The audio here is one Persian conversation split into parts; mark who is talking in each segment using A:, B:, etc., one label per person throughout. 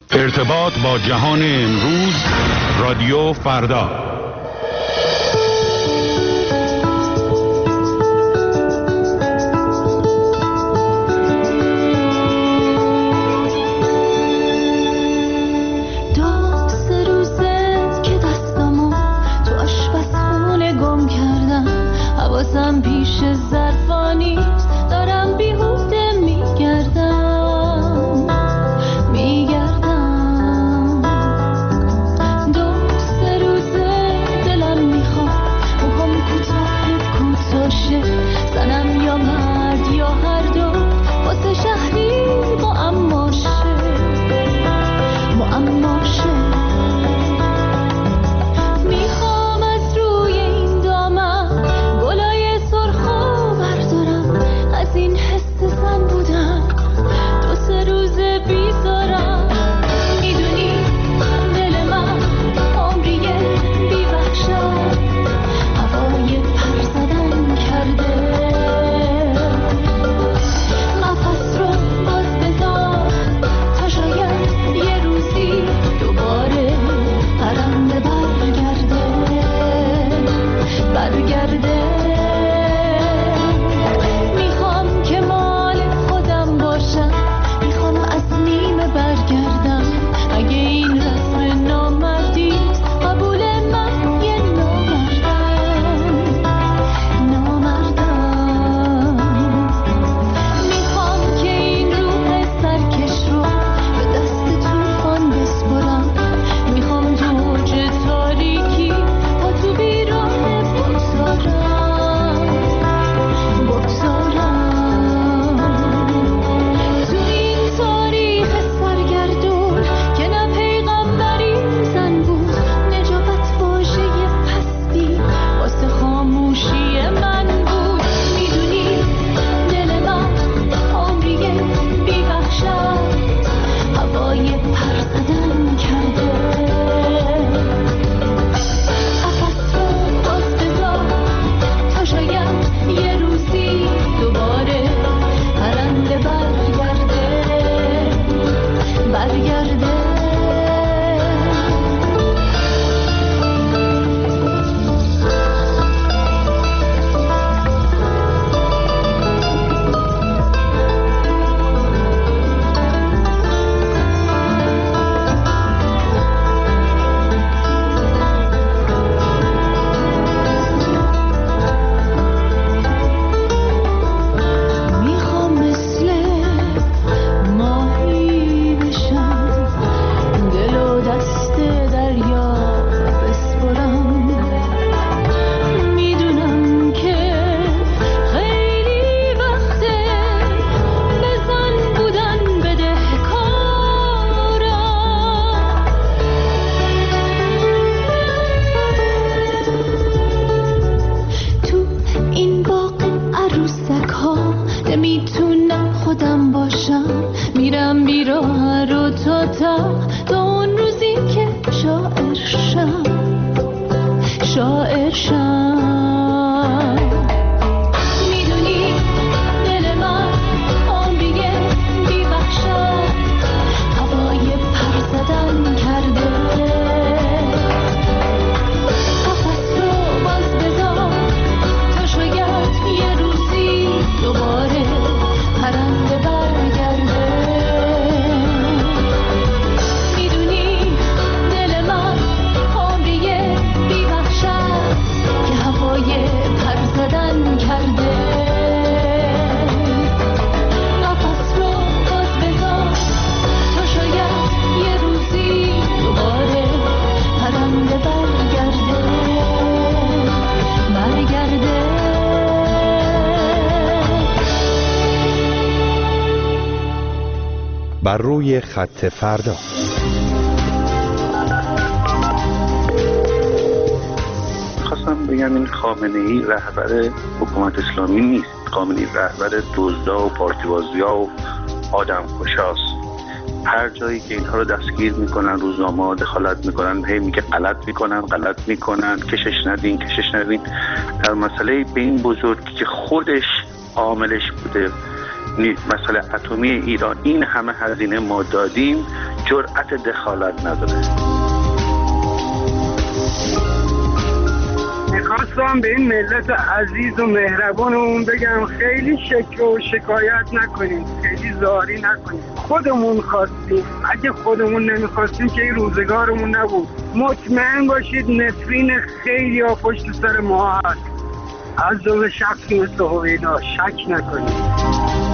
A: ارتباط با جهان امروز، رادیو فردا.
B: حواسم پیش ظرفانی دارم بیهوده میگردم دو سه روزه دلم میخوام کوتاه شه زنم یا مرد یا هر دو واسه شهری معما شه میخوام از روی این دامن گلای سرخو بردارم از این حس زن بودن دو سه روزه بیزارم میدونی دل من عمریه بی وحشت هوای پر زدن کرده قفس رو باز بذار تا شاید یه روزی دوباره پرنده برگرده میخوام که مال خودم باشم میخوام از نیمه برگردم اگه این رسم نامردی قبول من یه نامردم میخوام که این روح سرکش رو به دست طوفان بسپرم میخوام تو اوج تاریکی با تو بیرون تو این تاریخ سرگردون که نه پیغمبری زن بود نجابت واژه پستی واسه خاموشی من بود میدونی دل من عمریه بی وحشت هوای پر زدن کرده قفس رو باز بذار تا شاید یه روزی دوباره پرنده برگرده میخوام مثل ماهی بشم دل و دست دریا بسپرم میدونم که خیلی وقته بزن بودن بدهکارم تو این باغ عروسک ها نمیتونم خودم باشم میرم بیراه رو تا اون روزی که شاعر شم میدونی دل من عمریه بی وحشت هوای پر زدن کرده قفس رو باز بذار تا شاید یه روزی دوباره پرنده برگرده میدونی دل من عمریه بی وحشت که هوای پر زدن کرده قفس رو باز بذار تا شاید یه روزی دوباره پرنده برگرده
C: بر روی خط فردا.
D: خواستم بگم این خامنه‌ای رهبر حکومت اسلامی نیست. خامنه‌ای رهبر دزدا و پارتیبازیا و آدم کشاست. هر جایی که اینها رو دستگیر میکنن، روزنامه‌ها دخالت میکنن، هی میگه غلط میکنن، کشش ندین. در مسئله به این بزرگی که خودش عاملش بوده، مسئله اتمی ایران، این همه هزینه ما دادیم، جرأت دخالت نداره.
E: میخواستم به این ملت عزیز و مهربانمون بگم خیلی شکر و شکایت نکنیم، خیلی زاری نکنیم. خودمون خواستیم، اگه خودمون نمیخواستیم که این روزگارمون نبود. مطمئن باشید نفرین خیلی ها پشت سر ما هست، از جمله شخصی مثل هویدا، شک نکنید.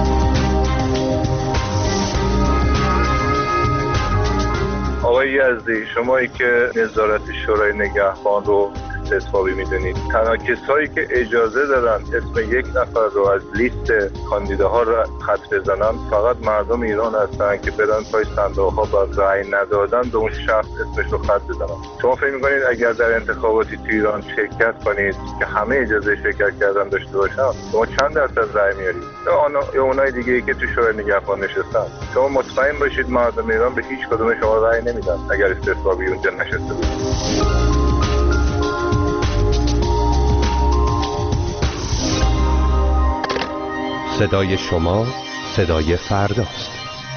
F: آقای یزدی، شمایی که نظارت شورای نگهبان رو استثبابی میدونید، تنها کسایی که اجازه دارن اسم یک نفر رو از لیست کاندیداها رو خط بزنن فقط مردم ایران هستن که برن پای صندوق‌ها با رأی ندادن به اون شخص اسمش رو خط بزنن. شما فکر می‌کنید اگر در انتخاباتی تو ایران شرکت کنید که همه اجازه شرکت کردن داشته باشن، شما چند درصد رأی میارید؟ یا اونای دیگه‌ای که تو شورای نگهبان نشستن، شما مطمئن باشید مردم ایران به هیچ کدوم شما رأی نمیدن اگر استثبابی اونجا نشسته بود.
C: صدای شما صدای فرداست.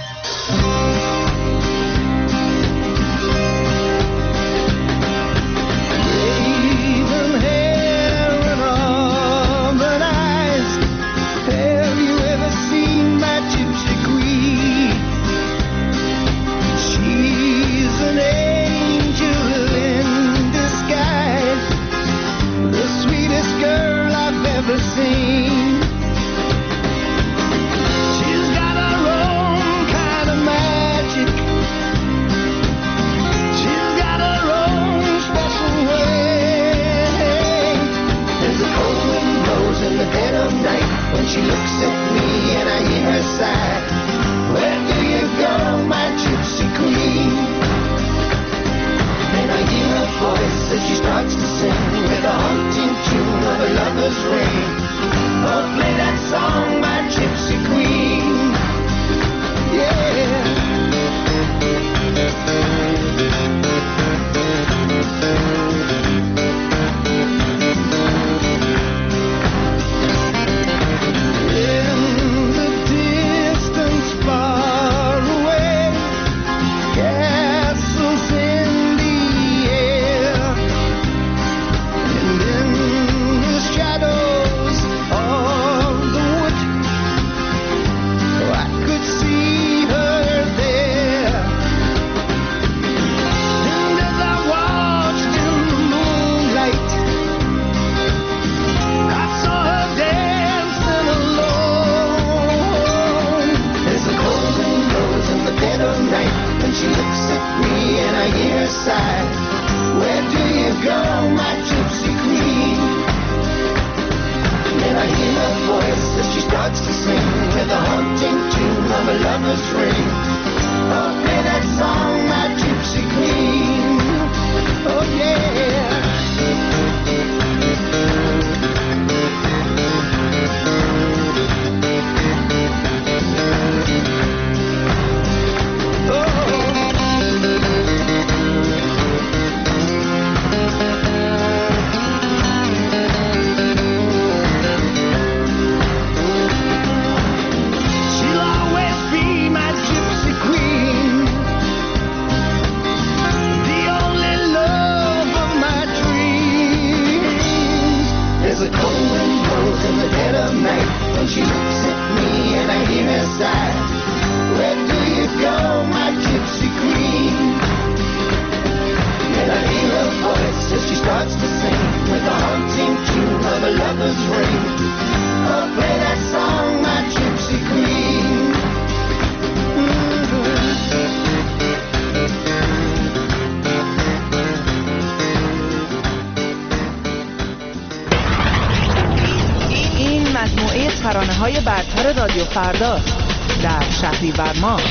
G: ترانه‌های برتر رادیو فردا در شهریور ماه.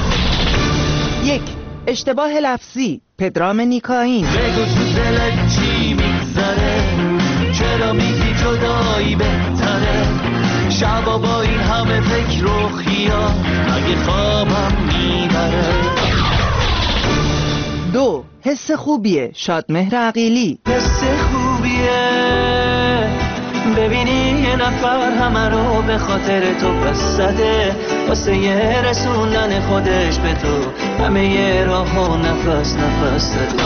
G: 1. اشتباه لفظی، پدرام نیکاین.
H: بگو تو دلت چی میگذره، چرا میگی جدایی بهتره، شبا با این همه فکر و خیال مگه خوابم میبره.
G: 2. حس خوبیه، شادمهر عقیلی.
H: حس خوبیه ببینی یه نفر همه رو به خاطر تو پس زده، واسه یه رسوندن خودش به تو همه یه راه و نفس نفس زده.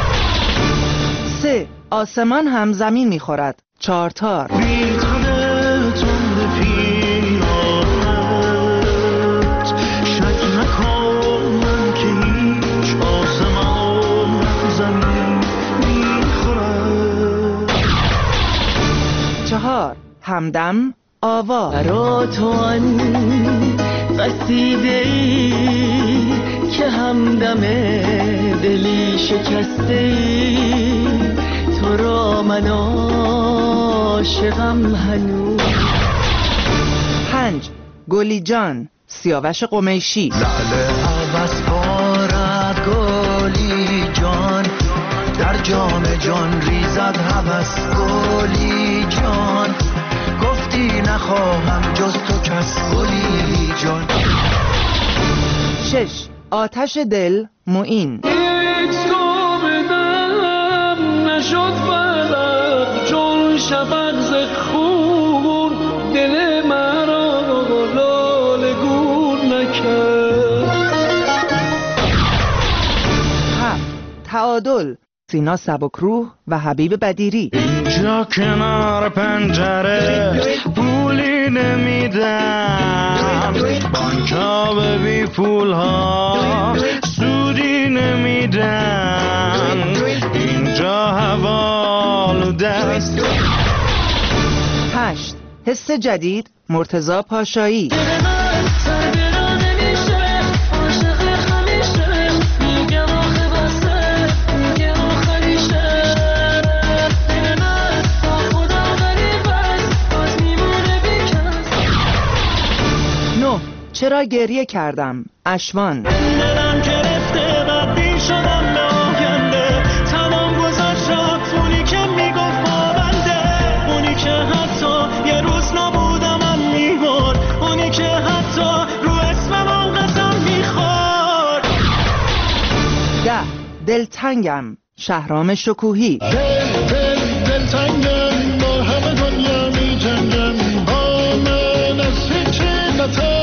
G: 3. آسمان هم زمین میخورد. 4 تار.
H: بی تنه تند پیرانت، شک نکن من که هیچ آسمان زمین میخورد.
G: 4. همدم آوا.
H: برا تو آن قصیده‌ای که همدم دلی شکسته‌ای، تو را من عاشقم هنوز.
G: 5. گلی جان سیاوش قمیشی.
H: لعل عوض بارد گلی جان، در جام جان ریزد هوس گلی جان، گفتی نخواهم جز تو کس گلی جان.
G: 6. آتش دل معین.
H: هیچ بدم نشد فرق چون شفق ز خون، دل مرا لاله گون نکرد.
G: 7. تعادل سینا سبکروح و حبیب بدیری.
H: اینجا کنار پنجره پولی نمیدم، بانکا به بی پول ها سودی نمیدن، اینجا حوالو دست.
G: 8. حس جدید مرتضی پاشایی. چرا گریه کردم اشوان.
H: دلم گرفته بدبین شدم به آینده، تمام گذاشت رفت اونی که میگفت پابنده، اونی که حتی یه روز نبودم میبرد، اونی که حتی رو اسمم قسم میخورد.
G: 10. دلتنگم شهرام شکوهی.
H: دلتنگم با همه دنیا میجنگم، با من از هیچی نترس.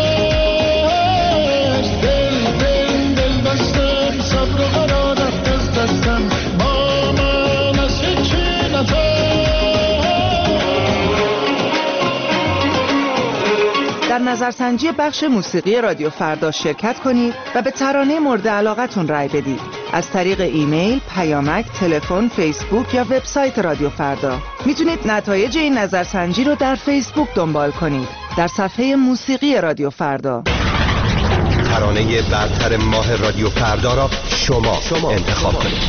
G: در نظرسنجی بخش موسیقی رادیو فردا شرکت کنید و به ترانه مورد علاقتون رای بدید. از طریق ایمیل، پیامک، تلفن، فیسبوک یا وبسایت رادیو فردا. میتونید نتایج این نظرسنجی رو در فیسبوک دنبال کنید. در صفحه موسیقی رادیو فردا.
C: ترانه برتر ماه رادیو فردا را شما انتخاب کنید.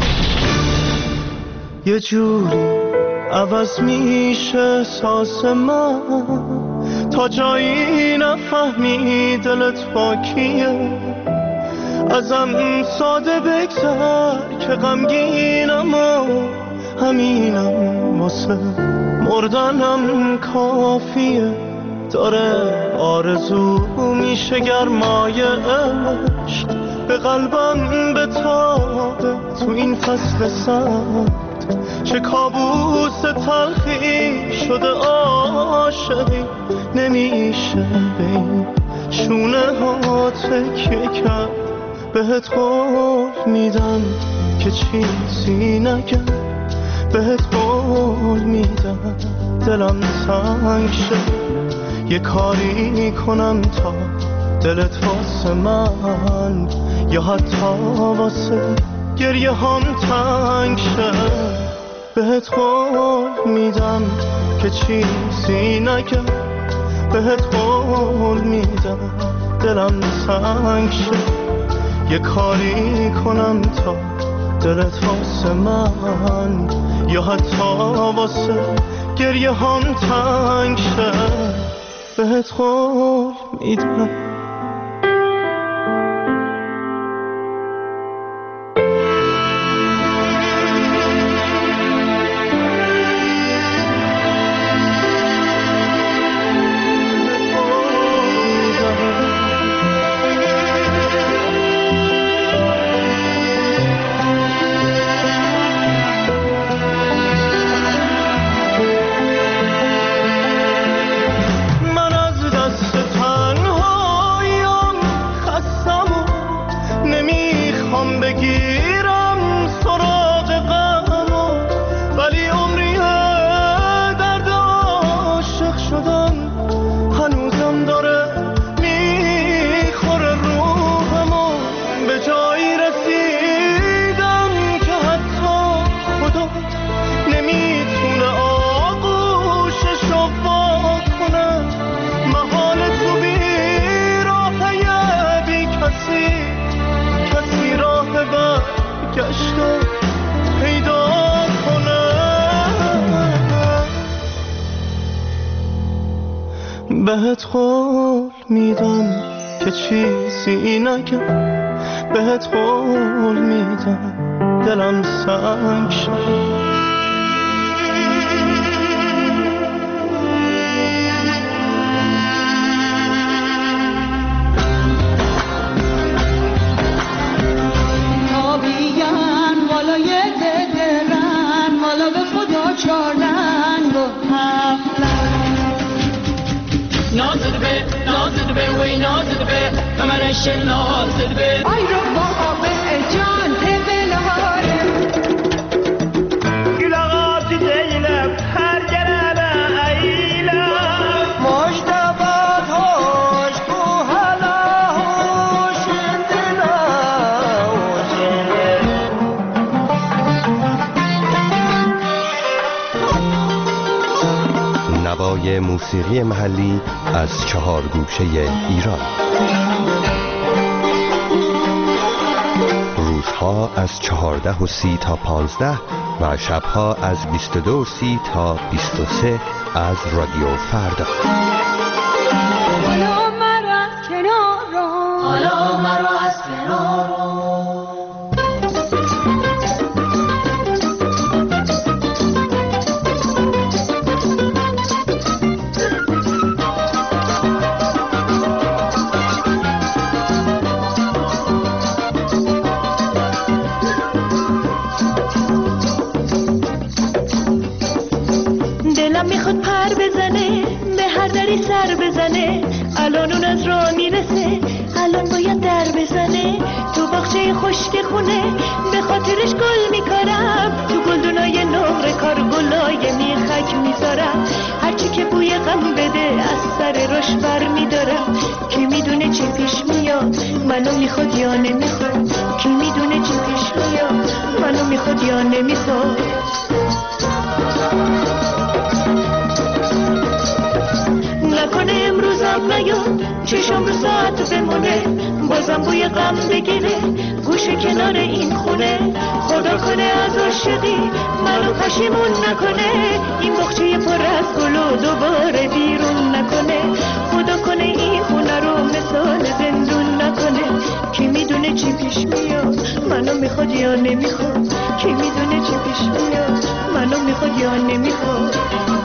H: یه جوری عوض میشه احساس من، تا جایی نفهمی دلت با کیه. ازم ساده بگذر که غمگینم و همینم واسه مردنم کافیه. داره آرزو میشه گرمای عشق به قلبم بتابه تو این فصل سرد. چه کابوس تلخی شده عاشقی، نمیشه به این شونه ها تکیه کرد. بهت قول میدم که چیزی نگم، بهت قول میدم دلم تنگ شد. یه کاری کنم تا دلت واسه من یا حتی واسه گریه هم تنگ شد. بهت قول میدم که چیزی نگم، بهت قول میدم دلم تنگ شد. یه کاری کنم تا دلت واسه من یا حتی واسه گریه هم تنگ شد. بهت قول میدم. میخوام بگیرم سراغ غمو، ولی عمریه درد عاشق شدن هنوزم داره میخوره روحمو. به جایی رسیدم که حتی خدا نمیتونه آغوششو وا کنه. محال تو بی راهه بی کسی راه برگشته پیدا کنه. بهت قول میدم که چیزی نگم، بهت قول میدم دلم سنگ شد.
B: نازد به وی نازد به کمرش نازد به آی رو محابه جان تبلهاره
H: گلاغات دیلم هر گرانه ایلم مجتبات هوش کو حالا هوش
C: نوای موسیقی محلی از 4 گوشه ایران. روزها از 14:30 تا 15 و شبها از 22:30 تا 23 از رادیو فردا.
B: حالا مرا از کنارو، حالا مرا از کنارو. میخواد پر بزنه، به هر دری سر بزنه. الان اون از راه میرسه، الان باید در بزنه. تو باغچه خشک خونه به خاطرش گل میکارم، تو گلدونای نقره کار گلای میخک میذارم. هرچی که بوی غم بده از سر رش بر میدارم. کی میدونه چی پیش میاد، منو میخواد یا نمیخواد. کی میدونه چی پیش میاد، منو میخواد یا نمیخواد. نکنه امروزم نیاد، چشم رو ساعت بمونه. بازم بوی غم بگیره گوشه کنار این خونه. خدا کنه از عاشقی منو پشیمون نکنه. این باغچه پر از گل و دوباره بیرون نکنه. خدا کنه این خونه رو مثال زندون نکنه. کی میدونه چی پیش میاد، منو میخواد یا نمیخواد. کی میدونه چی پیش میاد، منو میخواد یا نمیخواد.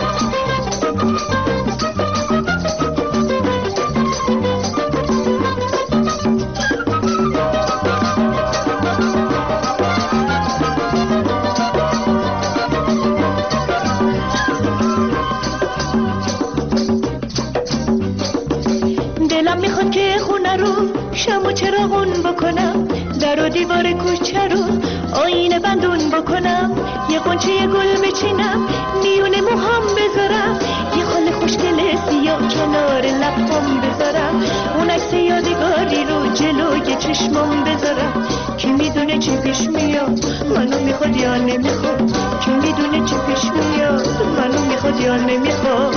B: شم و چراغون بکنم، در و دیوار کوچه رو آینه بندون بکنم. یه قنچه گل بچینم میونه موهام بذارم. یه خال خوشگل سیاه کنار لبام بذارم. اون عکس یادگاری رو جلوی چشمام بذارم. کی میدونه چی پیش میاد، منو میخواد یا نمیخواد. کی میدونه چی پیش میاد، منو میخواد یا نمیخواد.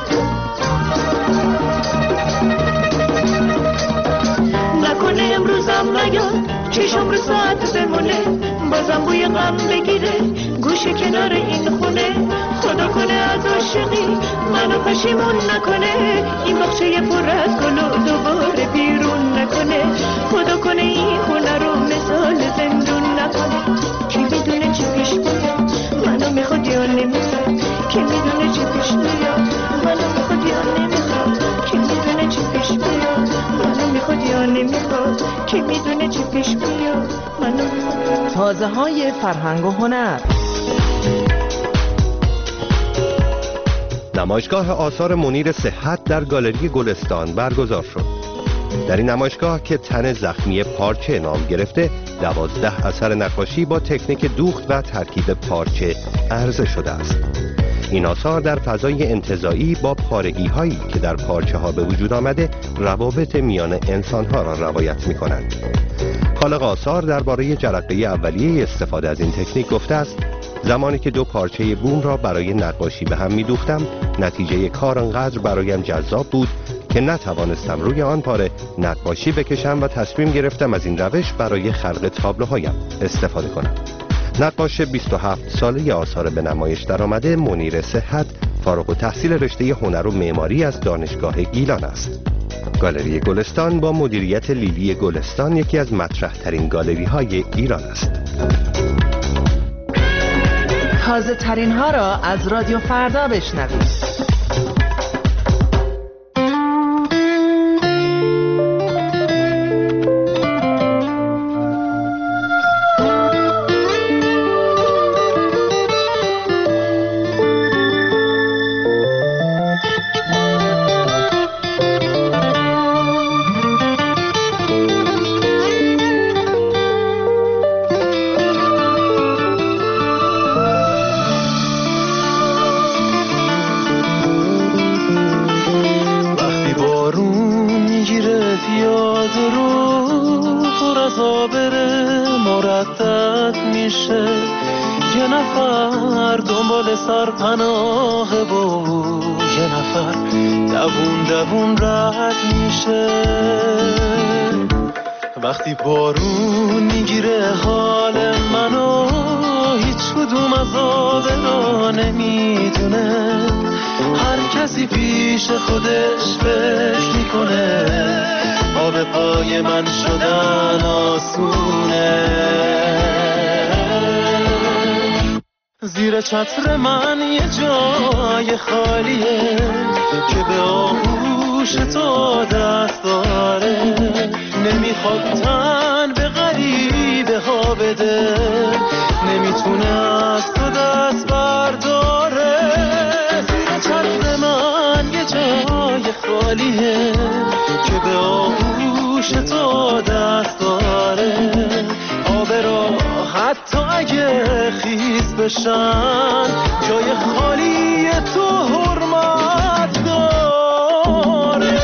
B: نکنه امروزم نیاد، چشم رو ساعت بمونه. بازم بوی غم بگیره گوشه کنار این خونه. خدا کنه از عاشقی منو پشیمون نکنه. این باغچه پر از گل و دوباره بیرون نکنه. خدا کنه این خونه رو مثال زندون نکنه. کی میدونه چی پیش میاد، منو میخواد یا نمیخواد. کی میدونه چی پیش میاد، منو میخواد یا نمیخواد. کی میدونه چی پیش میاد، منو میخواد یا نمیخواد. کی میدونه چی پیش میاد، منو میخواد.
G: تازه های فرهنگ و هنر.
C: نمایشگاه آثار منیر صحت در گالری گلستان برگزار شد. در این نمایشگاه که تن زخمی پارچه نام گرفته، 12 اثر نقاشی با تکنیک دوخت و ترکیب پارچه عرضه شده است. این آثار در فضای انتزاعی با پارگی هایی که در پارچه ها به وجود آمده روابط میان انسان ها را روایت می کنند. خالق آثار درباره جرقه اولیه استفاده از این تکنیک گفته است: زمانی که دو پارچه بوم را برای نقاشی به هم می دوختم، نتیجه کار انقدر برایم جذاب بود که نتوانستم روی آن پاره نقاشی بکشم و تصمیم گرفتم از این روش برای خلق تابلوهایم استفاده کنم. نقاش 27 ساله آثار به نمایش درآمده منیر صحت فارغ التحصیل رشته هنر و معماری از دانشگاه گیلان است. گالری گلستان با مدیریت لیلی گلستان یکی از مطرح ترین گالری های ایران است.
G: تازه ترین ها را از رادیو فردا بشنوید.
H: وقتی بارون میگیره حال منو، هیچ کدوم از آبرا نمیدونه، هر کسی پیش خودش فکر میکنه، آب پای من شدن آسونه. زیر چتر من یه جای خالیه که به آغوش تو دست داره، نمیخواد تن به غریبه ها بده، نمیتونه از تو دست برداره. زیر چتر من یه جای خالیه که به آغوش تو دست داره، آب را حتی اگه خیس بشن جای خالی تو حرمت داره.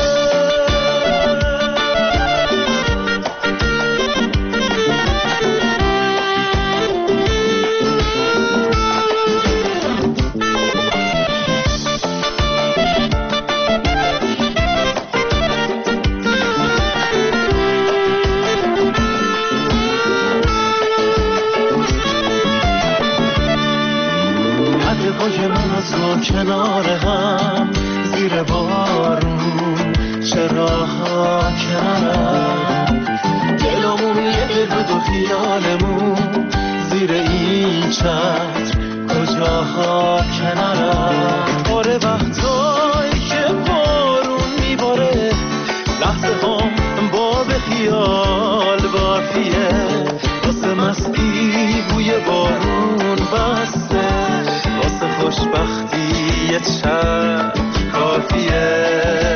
H: کنار هم زیر بارون چرا کنارم، دلمون یه بود و خیالمون زیر این چتر کجاها کنارم. آره وقتایی که بارون میباره لحظه هم با به خیال بافیه، واسه مستی بوی بارون بسته، واسه خوشبختی یه چتر کافیه.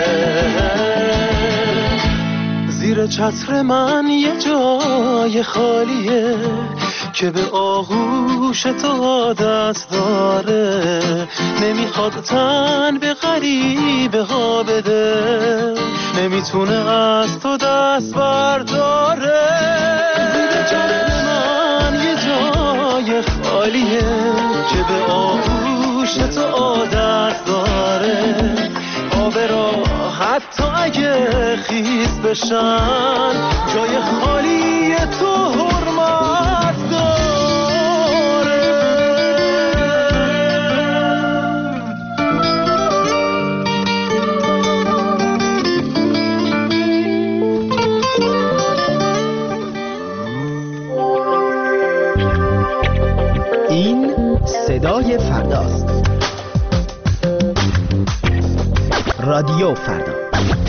H: زیر چتر من یه جای خالیه که به آغوش تو دست داره، نمیخواد تن به غریبه ها بده، نمیتونه از تو دست برداره. زیر چتر من یه جای خالیه که به آغوش تو عادت داره، آب را حتی اگه خیس بشن جای خالی تو حرمت داره.
I: این صدای فرداست. رادیو فردا.